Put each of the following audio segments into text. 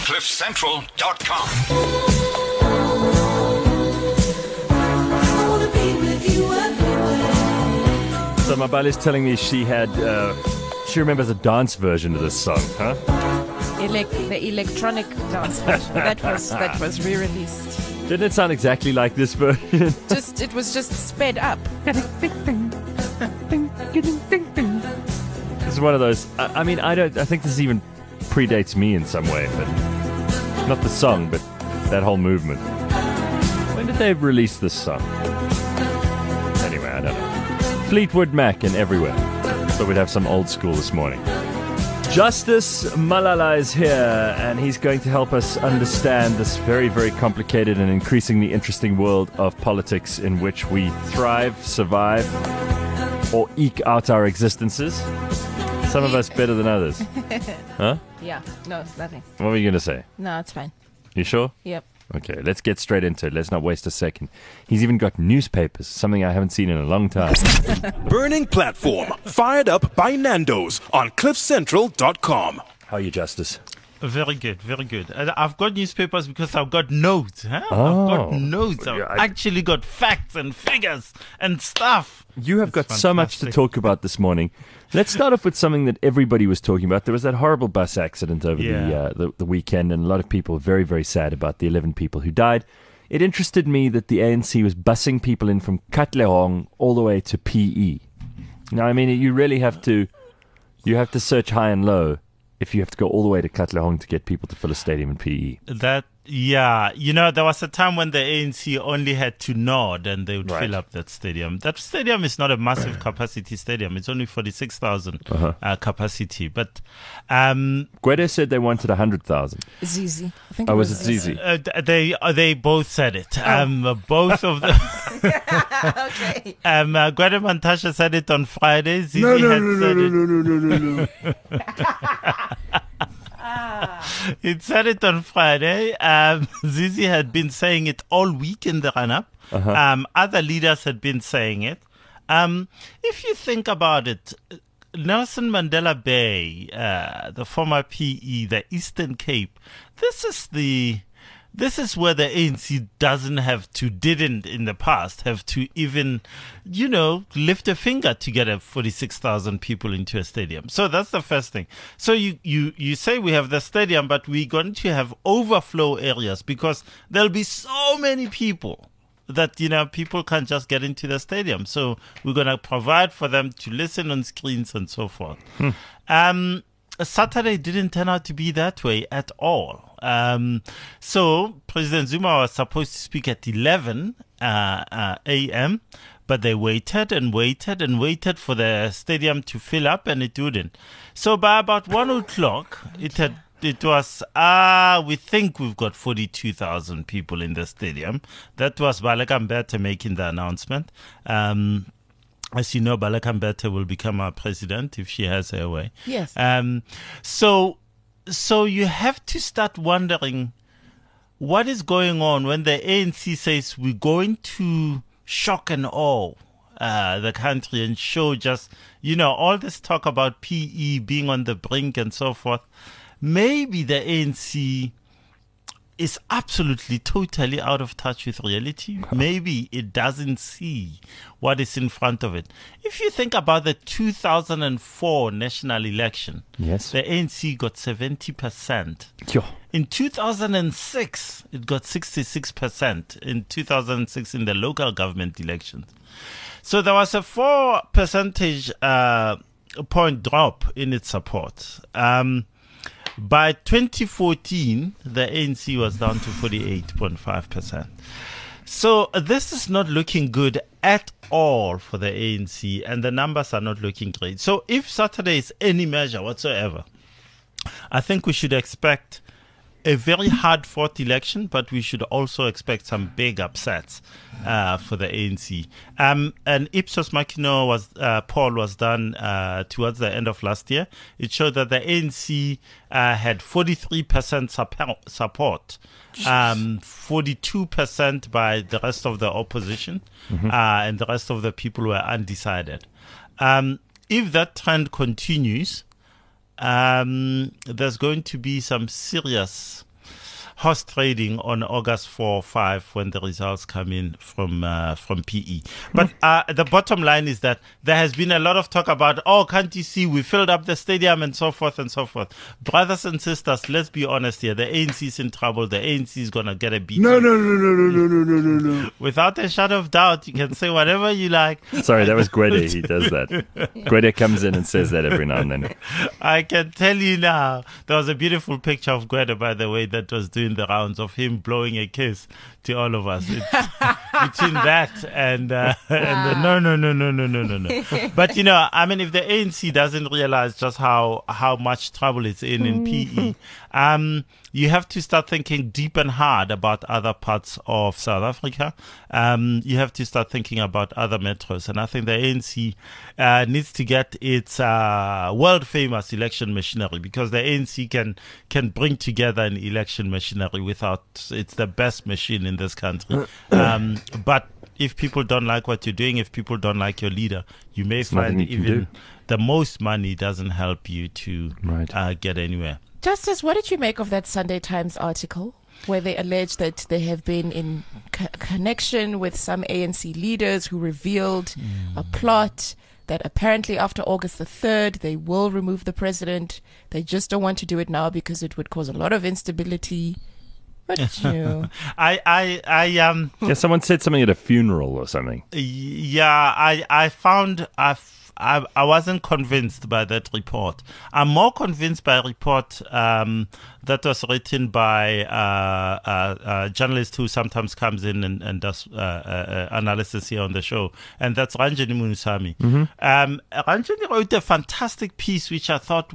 CliffCentral.com. So Mabali's telling me she remembers a dance version of this song, huh? The electronic dance version that was re-released. Didn't it sound exactly like this version? It was just sped up. This is one of those. I think this even predates me in some way, but not the song, but that whole movement. When did they release this song? Anyway, I don't know. Fleetwood Mac and everywhere. But we'd have some old school this morning. Justice Malala is here, and he's going to help us understand this very, very complicated and increasingly interesting world of politics in which we thrive, survive, or eke out our existences. Some of us better than others. Huh? Yeah. No, it's nothing. What were you going to say? No, it's fine. You sure? Yep. Okay, let's get straight into it. Let's not waste a second. He's even got newspapers, something I haven't seen in a long time. Burning platform, fired up by Nando's on CliffCentral.com. How are you, Justice? Very good, very good. I've got newspapers because I've got notes. Huh? Oh. I've got notes. I've actually got facts and figures and stuff. You have got so much to talk about this morning. Let's start off with something that everybody was talking about. There was that horrible bus accident over the weekend, and a lot of people were very, very sad about the 11 people who died. It interested me that the ANC was busing people in from Katlehong all the way to PE. Now, I mean, you really have to search high and low if you have to go all the way to Katlehong to get people to fill a stadium in PE. Yeah, there was a time when the ANC only had to nod and they would fill up that stadium. That stadium is not a massive capacity stadium. It's only 46,000 capacity. But Gwede said they wanted 100,000. Zizi. I think was it Zizi? They both said it. Both of them. Okay. Gwede Mantashe said it on Friday. Zizi No. It said it on Friday. Zizi had been saying it all week in the run-up. Other leaders had been saying it. If you think about it, Nelson Mandela Bay, the former PE, the Eastern Cape, this is where the ANC didn't in the past have to even, lift a finger to get 46,000 people into a stadium. So that's the first thing. So you say we have the stadium, but we're going to have overflow areas because there'll be so many people that, people can't just get into the stadium. So we're going to provide for them to listen on screens and so forth. Saturday didn't turn out to be that way at all. So President Zuma was supposed to speak at 11 a.m., but they waited and waited and waited for the stadium to fill up, and it didn't. So by about 1 o'clock, it was, we think we've got 42,000 people in the stadium. That was Baleka Mbete making the announcement. As you know, Baleka Mbete will become our president if she has her way. Yes. So you have to start wondering what is going on when the ANC says we're going to shock and awe the country and show just, all this talk about PE being on the brink and so forth. Maybe the ANC is absolutely, totally out of touch with reality. Maybe it doesn't see what is in front of it. If you think about the 2004 national election, yes, the ANC got 70%. Yo. In 2006, it got 66%. In 2006, in the local government elections. So there was a 4 percentage point drop in its support. By 2014, the ANC was down to 48.5%. So this is not looking good at all for the ANC, and the numbers are not looking great. So if Saturday is any measure whatsoever, I think we should expect a very hard-fought election, but we should also expect some big upsets for the ANC. An Ipsos Machina poll was done towards the end of last year. It showed that the ANC had 43% support, 42% by the rest of the opposition, and the rest of the people were undecided. If that trend continues, there's going to be some serious horse trading on August 4 or 5 when the results come in from PE. But the bottom line is that there has been a lot of talk about, can't you see we filled up the stadium and so forth and so forth. Brothers and sisters, let's be honest here. The ANC is in trouble. The ANC is going to get a beat. No. Without a shadow of doubt, you can say whatever you like. Sorry, that was Gwede. He does that. Gwede comes in and says that every now and then. I can tell you now, there was a beautiful picture of Gwede, by the way, that was doing the rounds of him blowing a kiss to all of us. Between that and the no. But, I mean, if the ANC doesn't realize just how much trouble it's in PE, you have to start thinking deep and hard about other parts of South Africa. You have to start thinking about other metros. And I think the ANC needs to get its world-famous election machinery, because the ANC can bring together an election machinery it's the best machine in this country. But if people don't like what you're doing, if people don't like your leader, you may find even the most money doesn't help you to get anywhere. Justice, what did you make of that Sunday Times article where they allege that they have been in connection with some ANC leaders who revealed a plot that apparently after August the 3rd, they will remove the president. They just don't want to do it now because it would cause a lot of instability. But Yeah, someone said something at a funeral or something. Yeah, I wasn't convinced by that report. I'm more convinced by a report that was written by a journalist who sometimes comes in and does analysis here on the show, and that's Ranjani Munusamy. Ranjani wrote a fantastic piece which I thought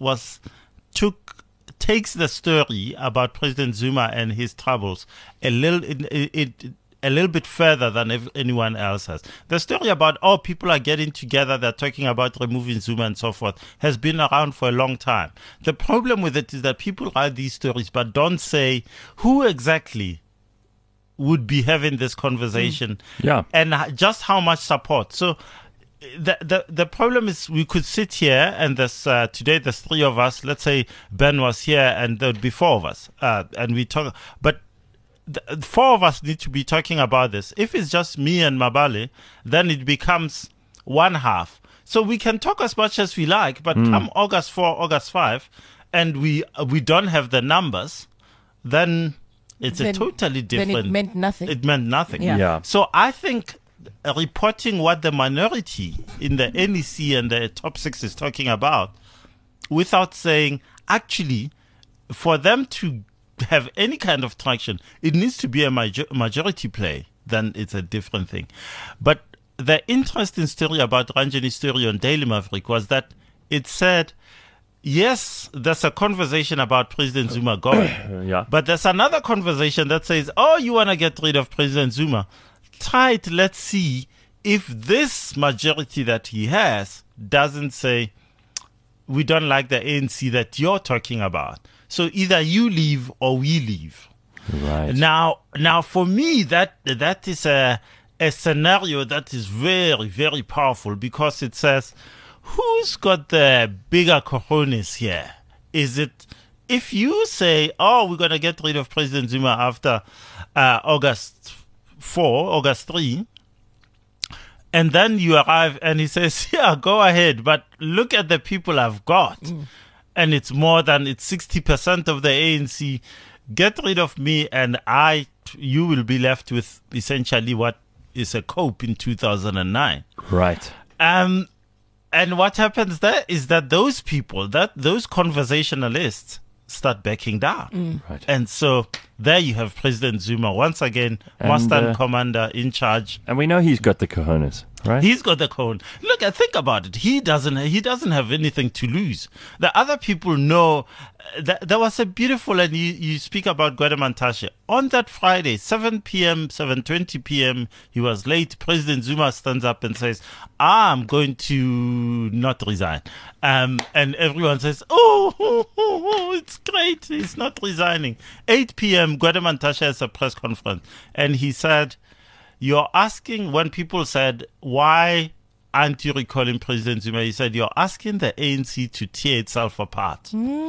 takes the story about President Zuma and his troubles a little bit further than anyone else has. The story about, people are getting together, they're talking about removing Zuma and so forth, has been around for a long time. The problem with it is that people write these stories but don't say who exactly would be having this conversation and just how much support. So the problem is we could sit here and today there's 3 of us. Let's say Ben was here and there would be 4 of us and we talk, but the 4 of us need to be talking about this. If it's just me and Mabale, then it becomes one half. So we can talk as much as we like, but come August 4, August 5, and we don't have the numbers, then it's a totally different... Then it meant nothing. It meant nothing. Yeah. So I think reporting what the minority in the NEC and the top 6 is talking about, without saying, actually, for them to have any kind of traction, it needs to be a majority play, then it's a different thing. But the interesting story about Ranjani's story on Daily Maverick was that it said, yes, there's a conversation about President Zuma going, but there's another conversation that says, you want to get rid of President Zuma? Try it, let's see if this majority that he has doesn't say, we don't like the ANC that you're talking about. So either you leave or we leave. Right. Now for me, that is a scenario that is very, very powerful, because it says, who's got the bigger cojones here? Is it, if you say, we're going to get rid of President Zuma after August 4, August 3, and then you arrive and he says, go ahead, but look at the people I've got. And it's 60% of the ANC. Get rid of me and you will be left with essentially what is a cope in 2009. Right. And what happens there is that those people, those conversationalists, start backing down. Right. And so there you have President Zuma once again, master and commander in charge. And we know he's got the cojones, right? He's got the cone. Look, think about it. He doesn't have anything to lose. The other people know that there was a beautiful, and you speak about Gwede Mantashe. On that Friday, 7:20 p.m., he was late. President Zuma stands up and says, I'm going to not resign. And everyone says, it's great. He's not resigning. 8 p.m., Gwede Mantashe has a press conference. And he said, you're asking, when people said, why aren't you recalling President Zuma? He said, you're asking the ANC to tear itself apart.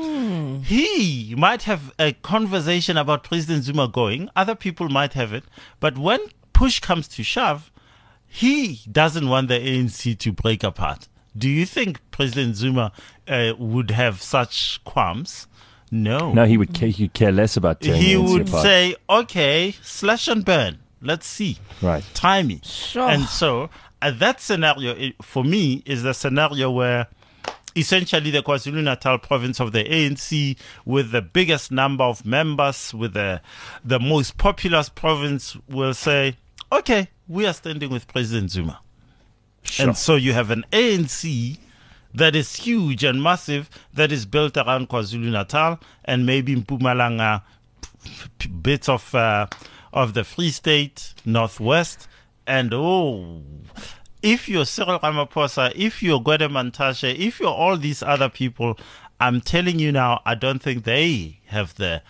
He might have a conversation about President Zuma going. Other people might have it. But when push comes to shove, he doesn't want the ANC to break apart. Do you think President Zuma would have such qualms? No. No, he'd care less about tearing He the ANC would apart. say, okay, slash and burn. Let's see. Right. Try me. Sure. And so that scenario, for me, is the scenario where essentially the KwaZulu-Natal province of the ANC, with the biggest number of members, with the most populous province, will say, okay, we are standing with President Zuma. Sure. And so you have an ANC that is huge and massive, that is built around KwaZulu-Natal and maybe Mpumalanga, bits of the Free State, Northwest. And if you're Cyril Ramaphosa, if you're Gwede Mantashe, if you're all these other people, I'm telling you now, I don't think they have the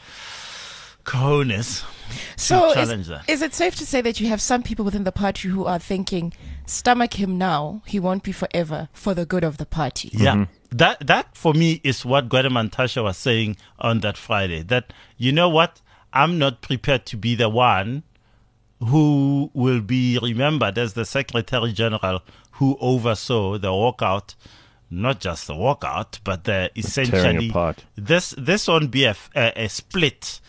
cojones So to challenge that. is it safe to say that you have some people within the party who are thinking, stomach him now, he won't be forever, for the good of the party? Yeah. That for me is what Gwede Mantashe was saying on that Friday. That, you know what? I'm not prepared to be the one who will be remembered as the Secretary General who oversaw the walkout, not just the walkout, but the essentially apart. this won't be a split.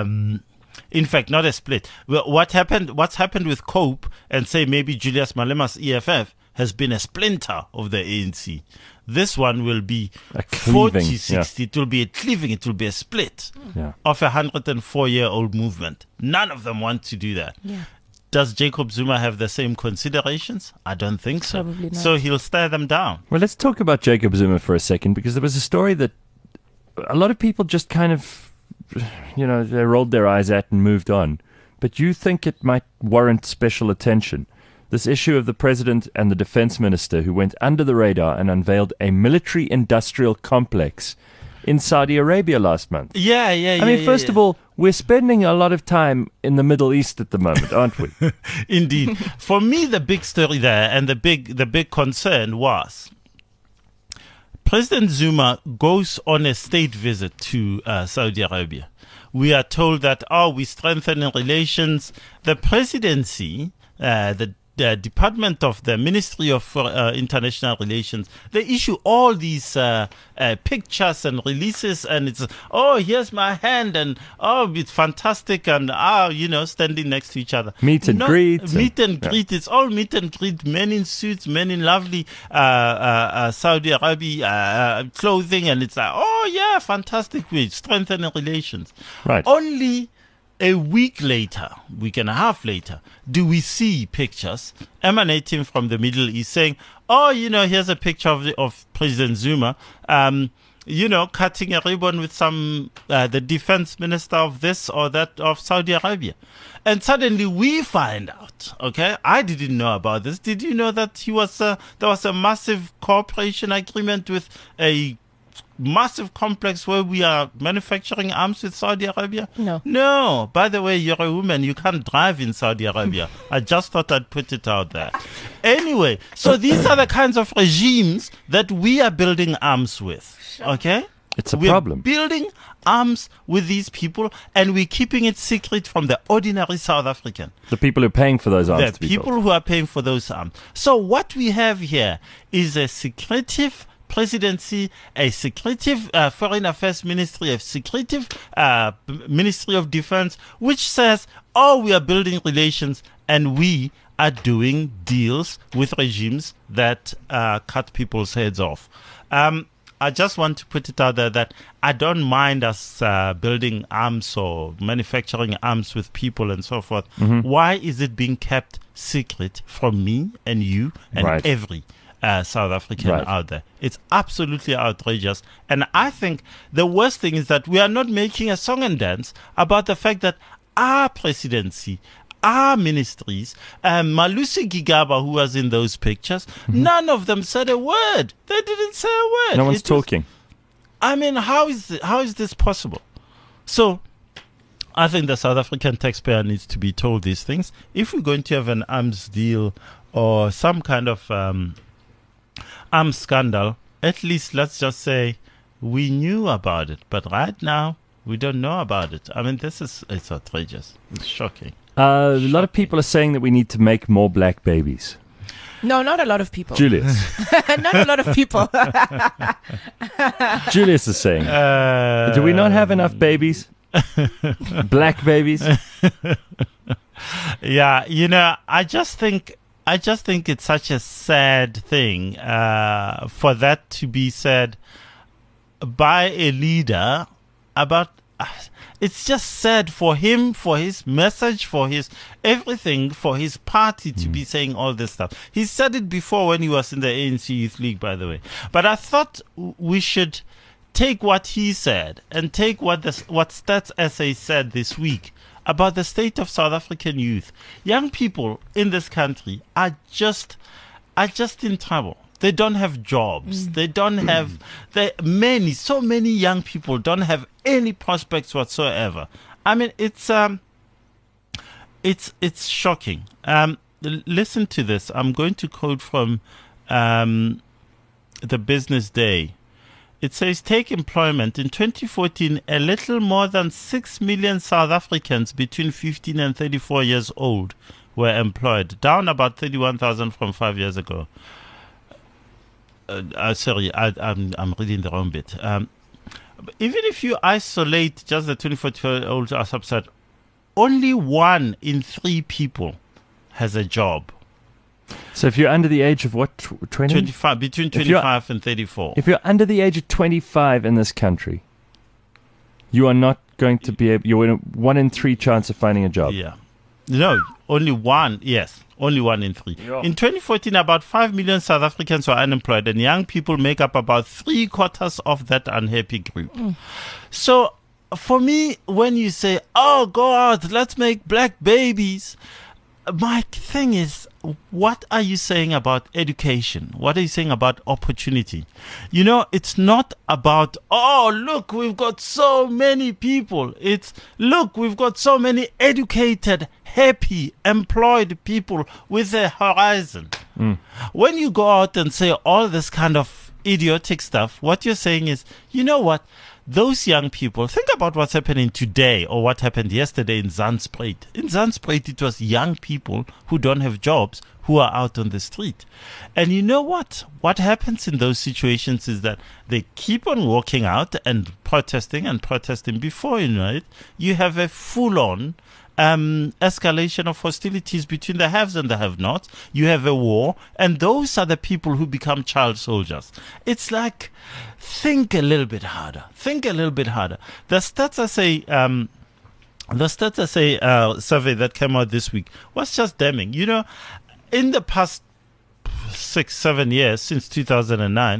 In fact, not a split. Well, what's happened with COPE and say maybe Julius Malema's EFF has been a splinter of the ANC. This one will be A cleaving, 40-60. It will be a cleaving. It will be a split Yeah. of a 104-year-old movement. None of them want to do that. Yeah. Does Jacob Zuma have the same considerations? I don't think so. Probably not. So he'll stare them down. Well, let's talk about Jacob Zuma for a second, because there was a story that a lot of people just kind of, they rolled their eyes at and moved on. But you think it might warrant special attention. This issue of the president and the defense minister who went under the radar and unveiled a military-industrial complex in Saudi Arabia last month. Yeah. I mean, first of all, we're spending a lot of time in the Middle East at the moment, aren't we? Indeed. For me, the big story there and the big concern was President Zuma goes on a state visit to Saudi Arabia. We are told that, we strengthen relations. The presidency, the Department of the Ministry of International Relations, they issue all these pictures and releases, and it's, here's my hand, and it's fantastic, and standing next to each other. Meet and greet. Meet and greet. It's all meet and greet. Men in suits, men in lovely Saudi Arabia clothing, and it's like, fantastic. We're strengthening relations. Right. Only a week and a half later, do we see pictures emanating from the Middle East saying, here's a picture of President Zuma, cutting a ribbon with the defense minister of this or that of Saudi Arabia. And suddenly we find out, I didn't know about this. Did you know that there was a massive cooperation agreement with a massive complex where we are manufacturing arms with Saudi Arabia? No. By the way, you're a woman. You can't drive in Saudi Arabia. I just thought I'd put it out there. Anyway, so these are the kinds of regimes that we are building arms with. Okay? It's a We're problem. building arms with these people, and we're keeping it secret from the ordinary South African. The people who are paying for those arms to The be people built. who are paying for those arms. So what we have here is a secretive presidency, a secretive foreign affairs ministry, a secretive ministry of defense, which says, we are building relations and we are doing deals with regimes that cut people's heads off. I just want to put it out there that I don't mind us building arms or manufacturing arms with people and so forth. Why is it being kept secret from me and you and every South African out there? It's absolutely outrageous. And I think the worst thing is that we are not making a song and dance about the fact that our presidency, our ministries, Malusi Gigaba, who was in those pictures, none of them said a word. They didn't say a word. No one's talking. I mean, how is this possible? So I think the South African taxpayer needs to be told these things. If we're going to have an arms deal or some kind of scandal, at least let's just say we knew about it. But right now, we don't know about it. I mean, it's outrageous. It's shocking. A lot of people are saying that we need to make more black babies. No, not a lot of people. Julius. Not a lot of people. Julius is saying, do we not have enough babies? Black babies? Yeah, I just think it's such a sad thing for that to be said by a leader about. It's just sad for him, for his message, for his everything, for his party to be saying all this stuff. He said it before when he was in the ANC Youth League, by the way. But I thought we should take what he said and take what Stats SA said this week about the state of South African youth. Young people in this country are just in trouble. They don't have jobs. They don't have so many young people don't have any prospects whatsoever. I mean, it's shocking. Listen to this. I'm going to quote from the Business Day. It says, take employment. In 2014, a little more than 6 million South Africans between 15 and 34 years old were employed, down about 31,000 from 5 years ago. Sorry, I'm reading the wrong bit. Even if you isolate just the 24-year-olds are subset, only 1 in 3 people has a job. So if you're under the age of what, 20? 25, between 25 and 34. If you're under the age of 25 in this country, you are not going to be able, you're in a 1 in 3 chance of finding a job. Yeah. No, only 1, yes. Only 1 in 3. Yeah. In 2014, about 5 million South Africans were unemployed, and young people make up about 3/4 of that unhappy group. So, for me, when you say, oh, go out, let's make black babies, my thing is, what are you saying about education? What are you saying about opportunity? It's not about, oh, look, we've got so many people. It's, look, we've got so many educated, happy, employed people with a horizon. When you go out and say all this kind of idiotic stuff, what you're saying is, you know what? Those young people, think about what's happening today or what happened yesterday in Zandspruit. In Zandspruit, it was young people who don't have jobs who are out on the street. And you know what? What happens in those situations is that they keep on walking out and protesting before you know it. You have a full-on escalation of hostilities between the haves and the have-nots. You have a war, and those are the people who become child soldiers. It's like, think a little bit harder. The Stats SA survey that came out this week was just damning. In the past 6-7 years, since 2009,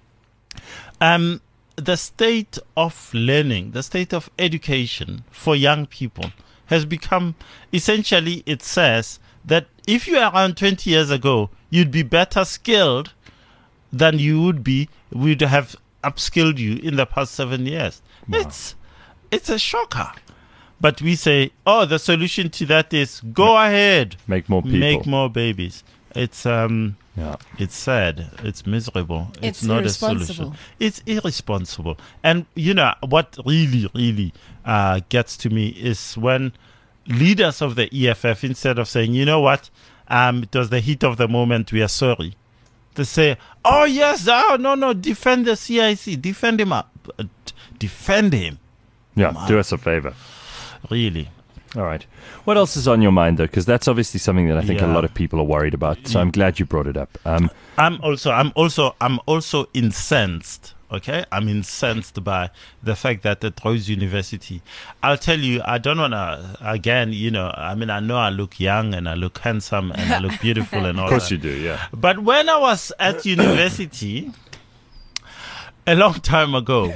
the state of learning, the state of education for young people has become, essentially, it says that if you were around 20 years ago, you'd be better skilled than you would be, we'd have upskilled you in the past 7 years. Wow. It's a shocker. But we say, oh, the solution to that is go ahead. Make more people. Make more babies. It's sad. It's miserable. It's not a solution. It's irresponsible. And what really, really gets to me is when leaders of the EFF, instead of saying, you know what, it was the heat of the moment, we are sorry, they say, oh yes, no, defend the CIC, defend him up, defend him. Yeah, do us a favor. Really. All right. What else is on your mind, though? Because that's obviously something that I think a lot of people are worried about. So I'm glad you brought it up. I'm also incensed. Okay, I'm incensed by the fact that at Rhodes University, I'll tell you, I don't want to, again, I know I look young and I look handsome and I look beautiful and all that. Of course you do, yeah. But when I was at university, a long time ago,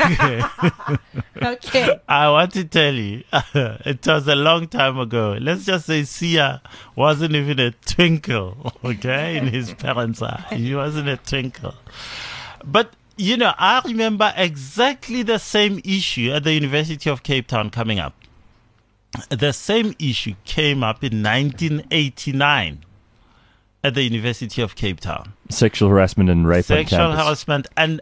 Okay. I want to tell you, it was a long time ago. Let's just say Sia wasn't even a twinkle, okay, in his parents' eye. He wasn't a twinkle. But, I remember exactly the same issue at the University of Cape Town coming up. The same issue came up in 1989. at the University of Cape Town. Sexual harassment and rape on Sexual campus. harassment and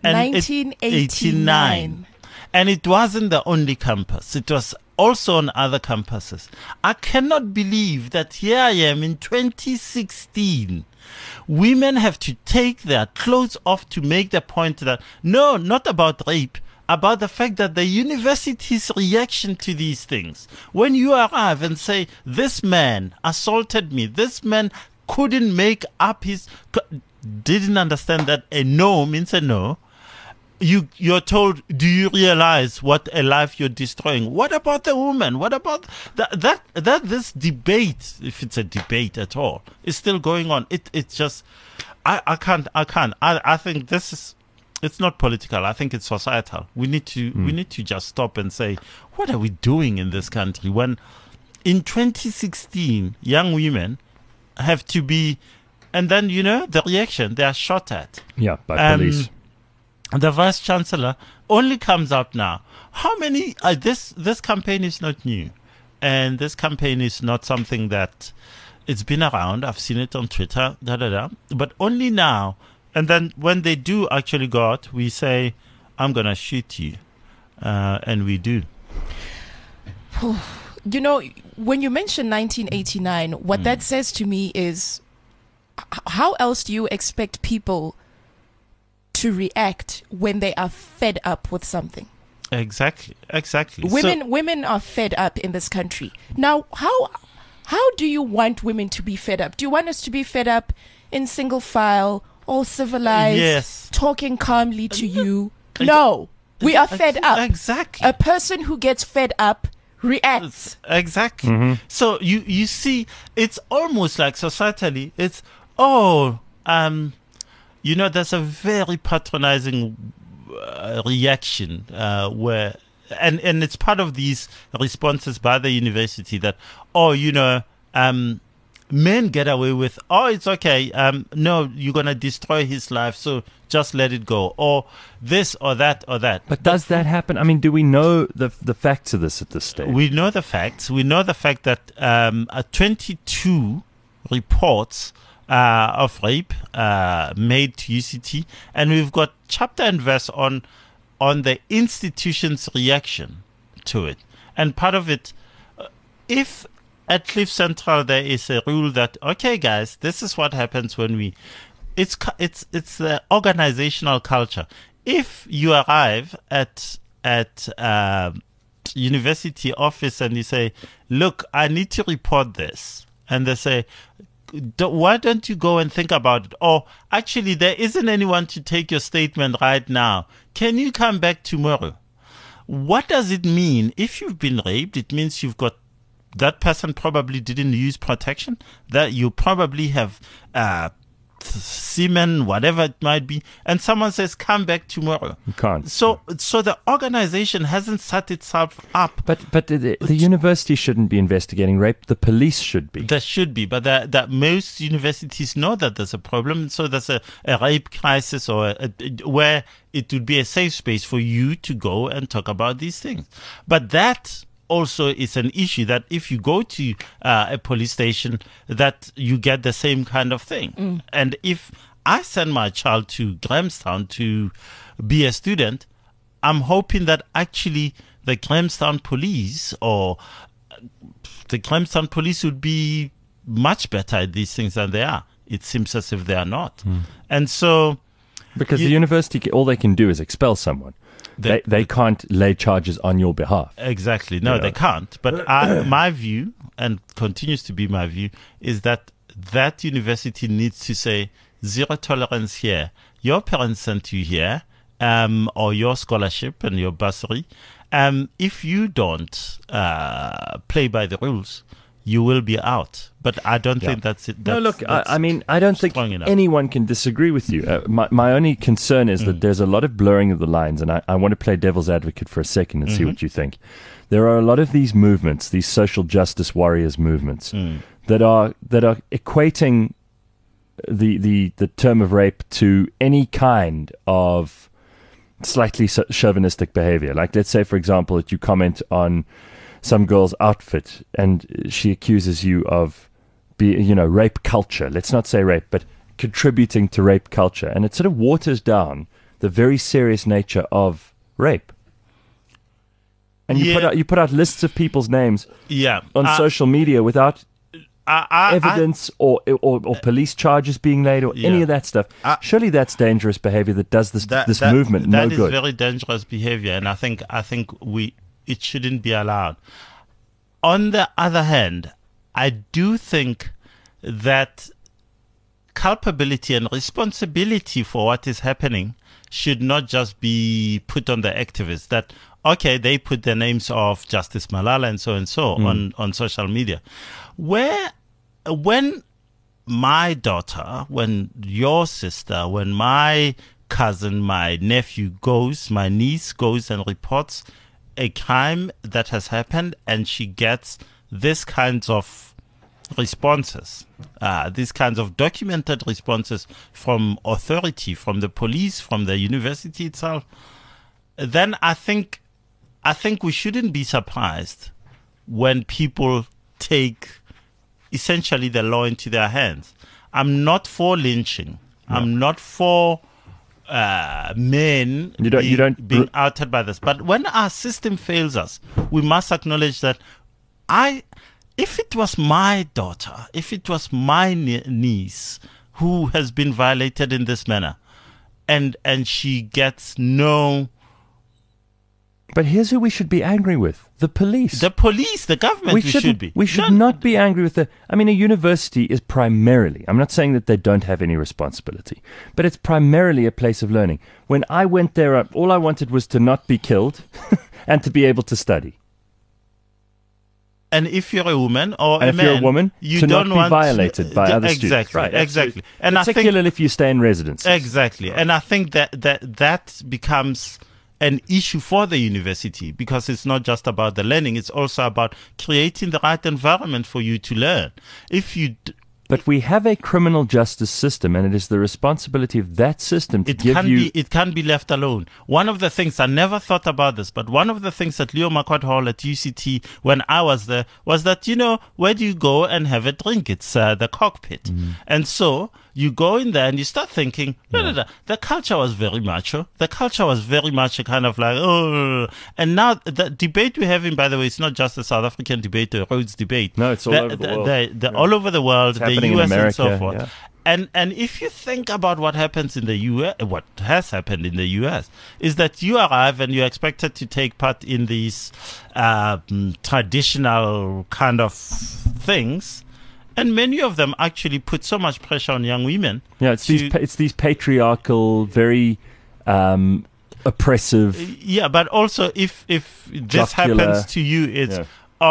1989. And it wasn't the only campus. It was also on other campuses. I cannot believe that here I am in 2016. Women have to take their clothes off to make the point that, no, not about rape, about the fact that the university's reaction to these things. When you arrive and say, this man assaulted me, this man couldn't make up didn't understand that a no means a no. You're told, do you realize what a life you're destroying? What about the woman? What about that this debate, if it's a debate at all, is still going on? It's just, I can't. I think this is, it's not political. I think it's societal. We need to just stop and say, what are we doing in this country when in 2016 young women have to be, and then the reaction, they are shot at. Yeah, by police. The Vice Chancellor only comes out now. How many? This campaign is not new, and this campaign is not something that it's been around. I've seen it on Twitter, but only now. And then when they do actually go out, we say, "I'm gonna shoot you," and we do. When you mention 1989, what that says to me is, how else do you expect people to react when they are fed up with something? Exactly. Women are fed up in this country. Now, how do you want women to be fed up? Do you want us to be fed up in single file, all civilized, yes, talking calmly to you? No, we are fed up. Exactly. A person who gets fed up reacts. Exactly. Mm-hmm. So you see, it's almost like societally, it's there's a very patronizing reaction where, and it's part of these responses by the university that, men get away with, it's okay, no, you're going to destroy his life, so just let it go, or this or that or that. But does that happen? I mean, do we know the facts of this at this stage? We know the facts. We know the fact that 22 reports of rape made to UCT, and we've got chapter and verse on the institution's reaction to it. And part of it, if at Cliff Central there is a rule that, okay guys, this is what happens when it's the organizational culture. If you arrive at university office and you say, look, I need to report this, and they say, why don't you go and think about it? Or actually, there isn't anyone to take your statement right now. Can you come back tomorrow? What does it mean? If you've been raped, it means you've got, that person probably didn't use protection, that you probably have semen, whatever it might be, and someone says, come back tomorrow. You can't. So the organization hasn't set itself up. But the university shouldn't be investigating rape. The police should be. There should be, but that most universities know that there's a problem. So there's a rape crisis, or where it would be a safe space for you to go and talk about these things. But that also is an issue, that if you go to a police station, that you get the same kind of thing. And if I send my child to Grahamstown to be a student, I'm hoping that actually the Grahamstown police would be much better at these things than they are. It seems as if they are not. And so, because the university, all they can do is expel someone. They can't lay charges on your behalf. Exactly. No, they can't. But my view, and continues to be my view, is that university needs to say, zero tolerance here. Your parents sent you here, or your scholarship and your bursary. If you don't play by the rules, you will be out. But I don't think that's it. No, look, I mean, I don't think anyone can disagree with you. My only concern is that there's a lot of blurring of the lines, and I want to play devil's advocate for a second and see what you think. There are a lot of these movements, these social justice warriors movements, that are equating the term of rape to any kind of slightly chauvinistic behavior. Like, let's say, for example, that you comment on some girl's outfit and she accuses you of rape culture. Let's not say rape, but contributing to rape culture. And it sort of waters down the very serious nature of rape. And you put out lists of people's names on social media without evidence or police charges being laid or any of that stuff. Surely that's dangerous behavior that does this movement no good. That is very dangerous behavior, and I think it shouldn't be allowed. On the other hand, I do think that culpability and responsibility for what is happening should not just be put on the activists. That, okay, they put the names of Justice Malala and so on social media. When my daughter, when your sister, when my cousin, my nephew my niece goes and reports a crime that has happened, and she gets this kinds of responses, these kinds of documented responses from authority, from the police, from the university itself, then I think we shouldn't be surprised when people take essentially the law into their hands. I'm not for lynching. No. I'm not for men being outed by this. But when our system fails us, we must acknowledge that if it was my daughter, if it was my niece who has been violated in this manner, and she gets no... But here's who we should be angry with. The police. The police, the government, we should be. We should not be angry with a university is primarily, I'm not saying that they don't have any responsibility, but it's primarily a place of learning. When I went there, all I wanted was to not be killed and to be able to study. And if you're a woman or a man, if you're a woman, you to don't not be want violated by other students. Exactly, right, exactly. And particularly if you stay in residence. Exactly. And I think that becomes an issue for the university, because it's not just about the learning, it's also about creating the right environment for you to learn. But we have a criminal justice system, and it is the responsibility of that system to It can't be left alone. One of the things, I never thought about this, but one of the things at Leo Marquardt Hall at UCT when I was there was that, where do you go and have a drink? It's the cockpit. Mm. And so you go in there and you start thinking, the culture was very macho. The culture was very much a kind of like, and now the debate we're having, by the way, it's not just a South African debate or a Rhodes debate. No, it's all over the world. All over the world, the US America, and so forth. Yeah. And if you think about what happens in the US, what has happened in the US, is that you arrive and you're expected to take part in these traditional kind of things. And many of them actually put so much pressure on young women. Yeah, it's these patriarchal, very oppressive. Yeah, but also if this jocular, happens to you, it's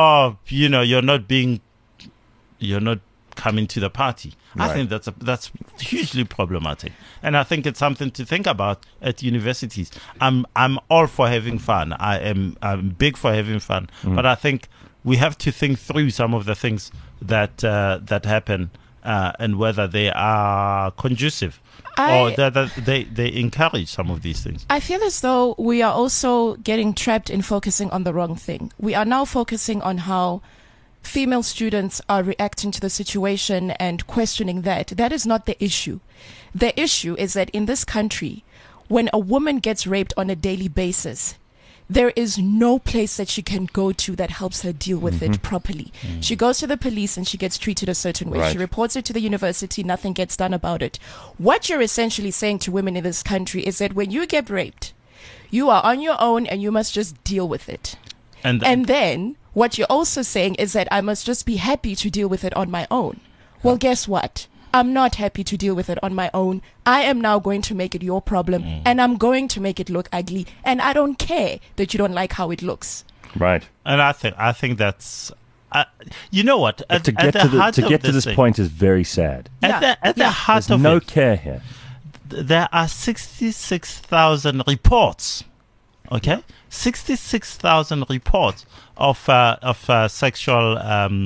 you're not coming to the party. Right. I think that's hugely problematic, and I think it's something to think about at universities. I'm all for having fun. I'm big for having fun, but I think we have to think through some of the things that happen and whether they are conducive or that they encourage some of these things. I feel as though we are also getting trapped in focusing on the wrong thing. We are now focusing on how female students are reacting to the situation and questioning that. That is not the issue. The issue is that in this country, when a woman gets raped on a daily basis, there is no place that she can go to that helps her deal with it properly. She goes to the police and she gets treated a certain way. Right. She reports it to the university, nothing gets done about it. What you're essentially saying to women in this country is that when you get raped, you are on your own and you must just deal with it. And then what you're also saying is that I must just be happy to deal with it on my own. Well, guess what? I'm not happy to deal with it on my own. I am now going to make it your problem, and I'm going to make it look ugly, and I don't care that you don't like how it looks. Right. And I think that's you know what? To get to this point is very sad. At the heart There's of no it, care here. There are 66,000 reports. Okay, 66,000 reports of sexual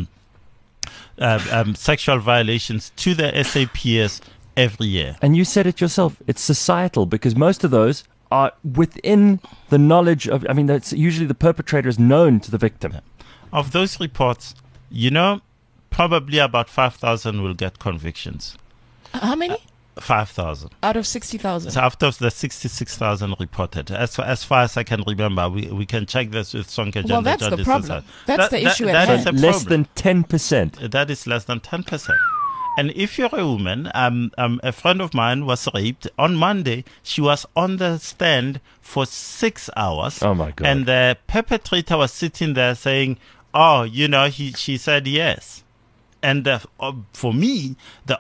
sexual violations to the SAPS every year. And you said it yourself. It's societal, because most of those are within the knowledge of. I mean, that's usually the perpetrator is known to the victim. Of those reports, probably about 5,000 will get convictions. How many? 5,000. Out of 60,000. So after the 66,000 reported, as far as I can remember, we can check this with Sonke. Well, that's the problem. That's the issue at that hand. is a Less problem. than 10%. That is less than 10%. And if you're a woman, a friend of mine was raped on Monday. She was on the stand for 6 hours. Oh, my God. And the perpetrator was sitting there saying, "Oh, she said yes." And for me,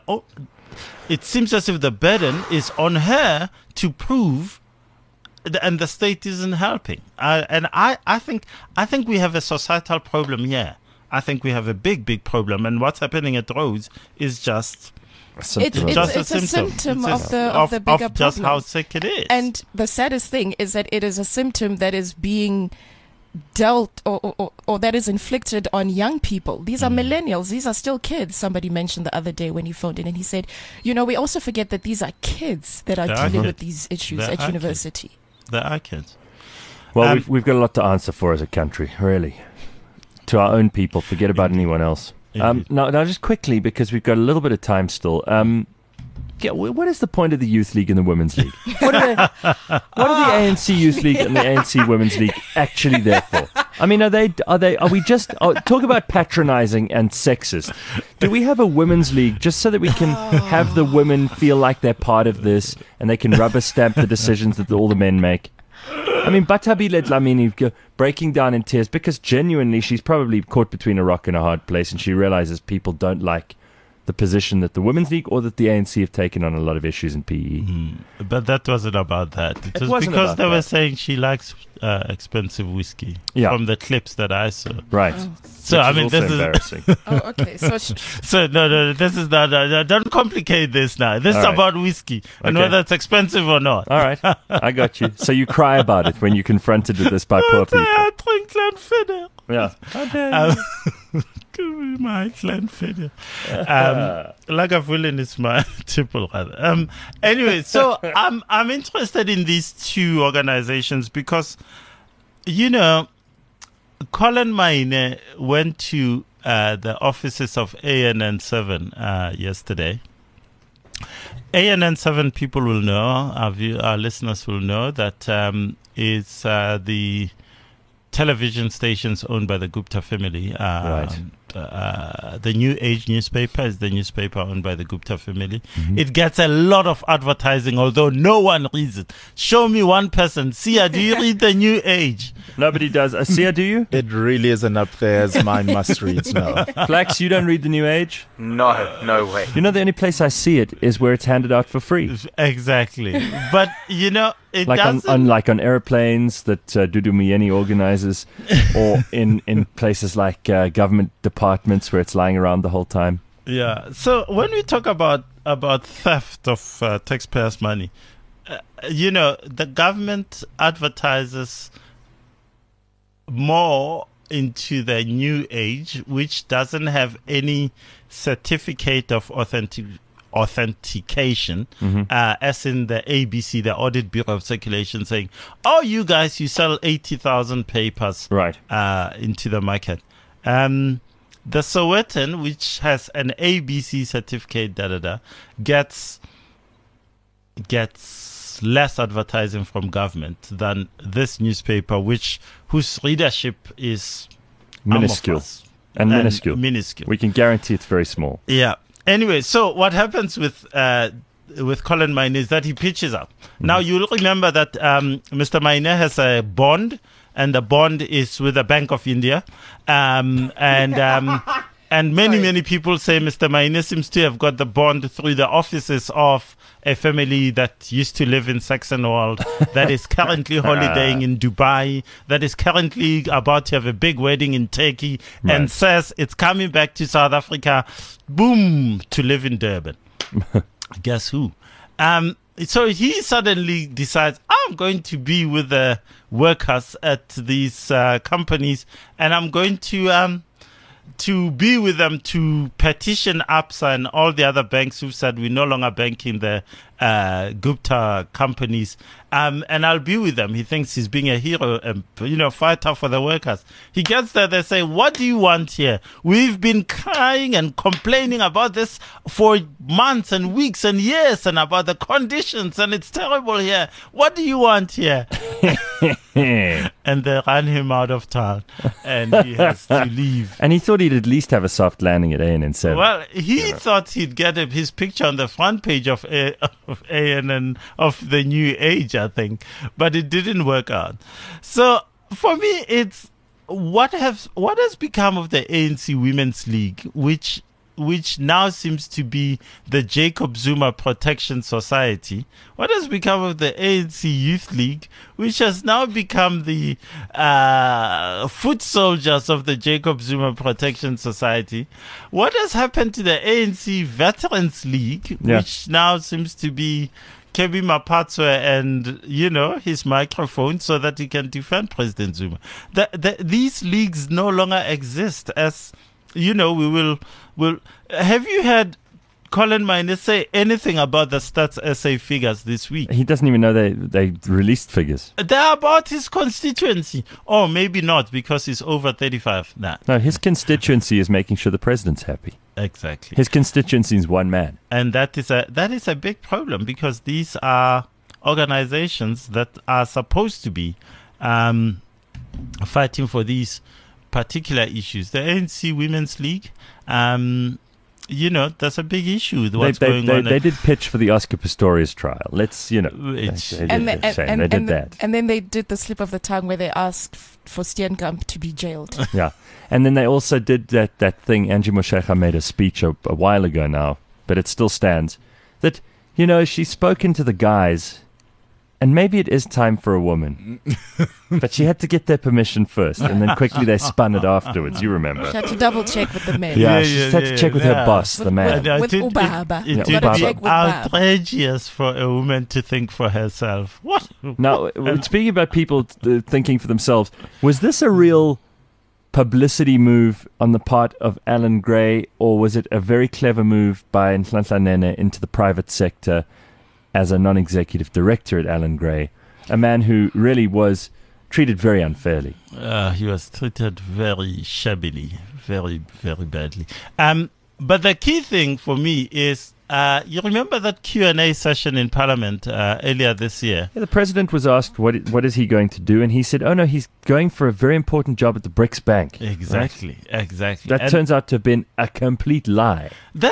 it seems as if the burden is on her to prove, and the state isn't helping. And I think we have a societal problem here. I think we have a big problem, and what's happening at Rhodes is just It's a symptom It's of the bigger of just problem. how sick it is. And the saddest thing is that it is a symptom that is being dealt or that is inflicted on young people. These are millennials. These are still kids. Somebody mentioned the other day when he phoned in, and he said, we also forget that these are kids that are They are dealing kids. with these issues They at are university. There are kids. Well, we've got a lot to answer for as a country, really. To our own people, forget about anyone else. Indeed. Now, just quickly, because we've got a little bit of time still. What is the point of the Youth League and the Women's League? What are the ANC Youth League and the ANC Women's League actually there for? I mean, are we just talk about patronizing and sexist? Do we have a women's league just so that we can have the women feel like they're part of this and they can rubber stamp the decisions that all the men make? I mean, Batabile Dlamini breaking down in tears because genuinely she's probably caught between a rock and a hard place, and she realizes people don't like the position that the Women's League or that the ANC have taken on a lot of issues in PE. But that wasn't about that. It was wasn't because about they were that. saying she likes expensive whiskey. Yeah. From the clips that I saw. Right. So Which I is mean, also this is embarrassing. Oh, okay. So so no. This is not. Don't complicate this now. This is All right. about whiskey and Okay. whether it's expensive or not. All right, I got you. So you cry about it when you're confronted with this by poor people. Drink Glenfiddich. Yeah. Give me my Glenfiddich. Lagavulin is my triple rather. Anyway, so I'm interested in these two organizations because, Colin Maine went to the offices of ANN7 yesterday. ANN7 people will know, our listeners will know that it's the television stations owned by the Gupta family. Right. The New Age newspaper is the newspaper owned by the Gupta family. It gets a lot of advertising, although no one reads it. Show me one person. Sia, do you read the New Age? Nobody does. Sia, do you? It really isn't up there as mine must reads, no. Flax, you don't read the New Age? No way. You know, the only place I see it is where it's handed out for free. Exactly. But, it Like doesn't... on airplanes that Dudu Muyeni organizes, or in places like government departments where it's lying around the whole time. Yeah. So when we talk about theft of taxpayers' money, the government advertises more into the New Age, which doesn't have any certificate of authentication, as in the ABC, the Audit Bureau of Circulation, saying, "Oh, you guys, you sell 80,000 papers Right. into the market." The Sowetan, which has an ABC certificate, gets less advertising from government than this newspaper, whose readership is Minuscule. amorphous And minuscule. Minuscule. We can guarantee it's very small. Yeah. Anyway, so what happens with Colin Maine is that he pitches up. Now, you'll remember that Mr. Maine has a bond, and the bond is with the Bank of India. And many people say Mr. Maine seems to have got the bond through the offices of a family that used to live in Saxonwold, that is currently holidaying in Dubai, that is currently about to have a big wedding in Turkey, and says it's coming back to South Africa, boom, to live in Durban. Guess who? So he suddenly decides, I'm going to be with the workers at these companies, and I'm going to be with them to petition ABSA and all the other banks who said we're no longer banking the Gupta companies, and I'll be with them. He thinks he's being a hero and, fighter for the workers. He gets there, they say, what do you want here? We've been crying and complaining about this for months and weeks and years and about the conditions, and it's terrible here. What do you want here? And they ran him out of town, and he has to leave. And he thought he'd at least have a soft landing at ANN7. Well, he thought he'd get his picture on the front page of ANN of the New Age, I think, but it didn't work out. So for me, it's what has become of the ANC Women's League, which now seems to be the Jacob Zuma Protection Society. What has become of the ANC Youth League, which has now become the foot soldiers of the Jacob Zuma Protection Society? What has happened to the ANC Veterans League, which now seems to be Kebby Mapatswe and, his microphone so that he can defend President Zuma? These leagues no longer exist as... we will. Have you heard Colin Maine say anything about the Stats SA figures this week? He doesn't even know they released figures. They're about his constituency. Or maybe not, because he's over 35. Nah. No, his constituency is making sure the president's happy. Exactly. His constituency is one man. And that is a big problem, because these are organizations that are supposed to be fighting for these particular issues. The ANC Women's League, that's a big issue with what's going on. They did pitch for the Oscar Pistorius trial. Let's, they did that. And then they did the slip of the tongue where they asked for Steenkamp to be jailed. Yeah. And then they also did that thing. Angie Moshecha made a speech a while ago now, but it still stands, that, she's spoken to the guys, and maybe it is time for a woman. But she had to get their permission first, and then quickly they spun it afterwards. You remember. She had to double check with the men. Yeah, she just had to check with her boss, the man. With Ubaba. It You would gotta be check with Bab. outrageous for a woman to think for herself. What? Now, speaking about people thinking for themselves, was this a real publicity move on the part of Alan Gray, or was it a very clever move by Nhlanhla Nene into the private sector as a non-executive director at Alan Gray, a man who really was treated very unfairly? He was treated very shabbily, very, very badly. But the key thing for me is, you remember that Q&A session in Parliament earlier this year? Yeah, the president was asked what is he going to do, and he said, oh no, he's going for a very important job at the BRICS Bank. Exactly. That turns out to have been a complete lie.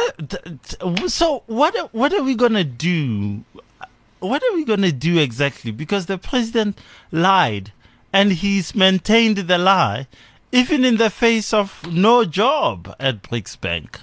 So what are we going to do? What are we going to do exactly? Because the president lied, and he's maintained the lie, even in the face of no job at BRICS Bank.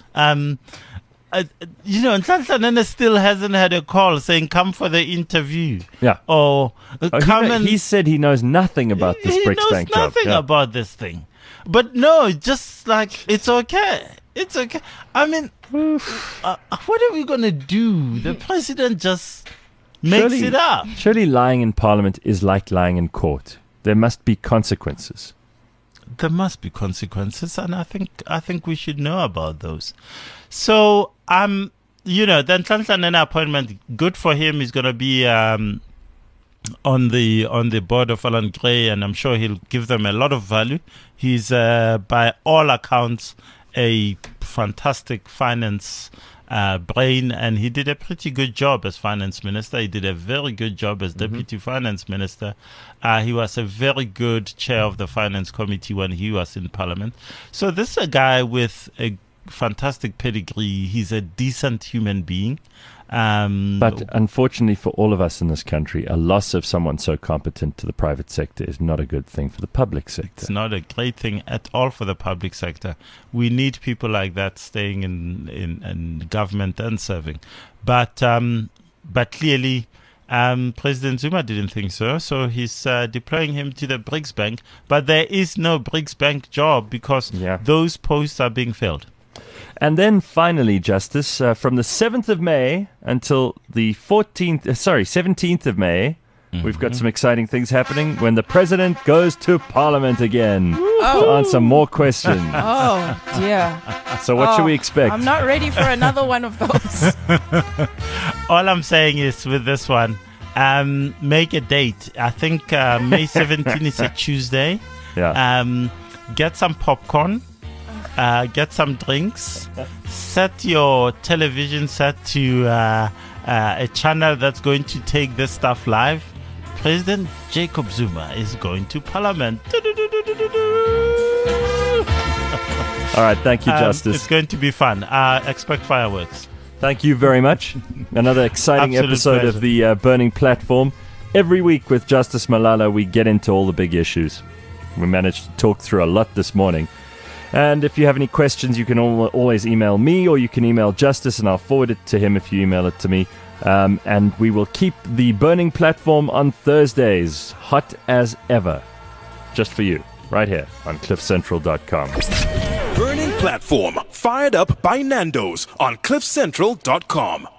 Nhlanhla Nene still hasn't had a call saying, come for the interview. Yeah. Or he said he knows nothing about this BRICS Bank job. He knows nothing about this thing. But no, just like, it's okay. It's okay. I mean, what are we going to do? The president just makes it up. Surely lying in Parliament is like lying in court. There must be consequences. There must be consequences, and I think we should know about those. So, the Nhlanhla Nene appointment, good for him. He's going to be on the board of Alan Gray, and I'm sure he'll give them a lot of value. He's, by all accounts, a fantastic finance brain, and he did a pretty good job as finance minister. He did a very good job as deputy finance minister. He was a very good chair of the finance committee when he was in Parliament. So this is a guy with a fantastic pedigree. He's a decent human being. But unfortunately for all of us in this country, a loss of someone so competent to the private sector is not a good thing for the public sector. It's not a great thing at all for the public sector. We need people like that staying in government and serving. But clearly, President Zuma didn't think so. So he's deploying him to the BRICS Bank. But there is no BRICS Bank job because those posts are being filled. And then finally, Justice, from the 7th of May until the 17th of May, We've got some exciting things happening when the president goes to Parliament again to answer more questions. Oh, dear. So what should we expect? I'm not ready for another one of those. All I'm saying is with this one, make a date. I think May 17 is a Tuesday. Yeah. Get some popcorn. Get some drinks. Set your television set to a channel that's going to take this stuff live. President Jacob Zuma is going to Parliament. All right. Thank you, Justice. It's going to be fun. Expect fireworks. Thank you very much. Another exciting Absolute episode pleasure. of the Burning Platform. Every week with Justice Malala, we get into all the big issues. We managed to talk through a lot this morning. And if you have any questions, you can always email me, or you can email Justice and I'll forward it to him if you email it to me. And we will keep the Burning Platform on Thursdays, hot as ever, just for you, right here on cliffcentral.com. Burning Platform, fired up by Nando's on cliffcentral.com.